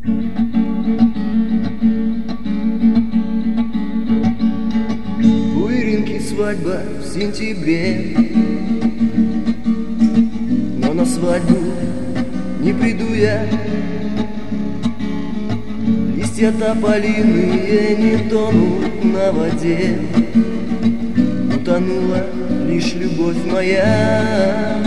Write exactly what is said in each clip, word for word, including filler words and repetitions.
У Иринки свадьба в сентябре, но на свадьбу не приду я. Листья тополиные не тонут на воде, утонула лишь любовь моя.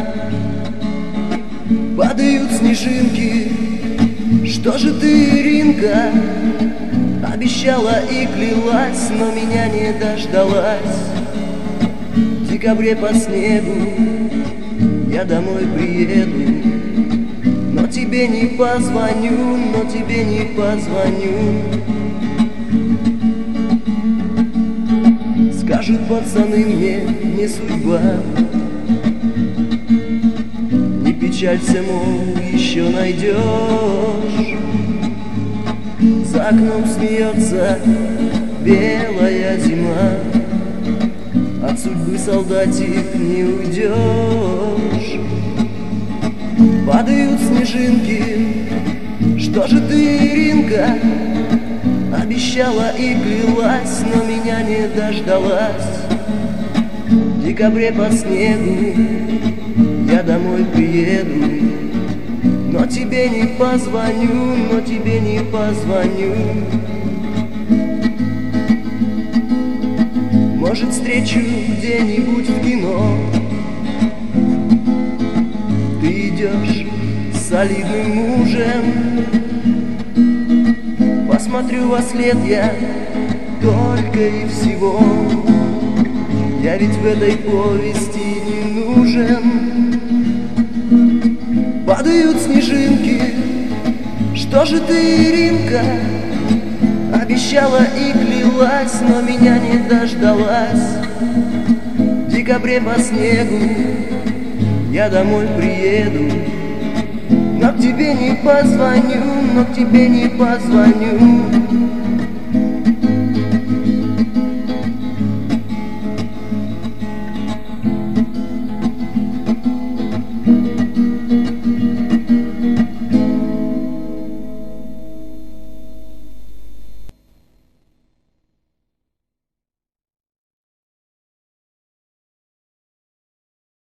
Падают снежинки, что же ты, Иринка, обещала и клялась, но меня не дождалась. В декабре по снегу я домой приеду, но тебе не позвоню, но тебе не позвоню. Скажут пацаны мне, не судьба, не печалься, мол, еще найдешь. За окном смеется белая зима, от судьбы, солдатик, не уйдешь. Падают снежинки, что же ты, Иринка, обещала и клялась, но меня не дождалась. В декабре по снегу я домой приеду, но тебе не позвоню, но тебе не позвоню. Может, встречу где-нибудь в кино. Ты идешь с солидным мужем, посмотрю во след я только и всего. Я ведь в этой повести не нужен. Падают снежинки, что же ты, Иринка, обещала и клялась, но меня не дождалась. В декабре по снегу я домой приеду, но к тебе не позвоню, но к тебе не позвоню.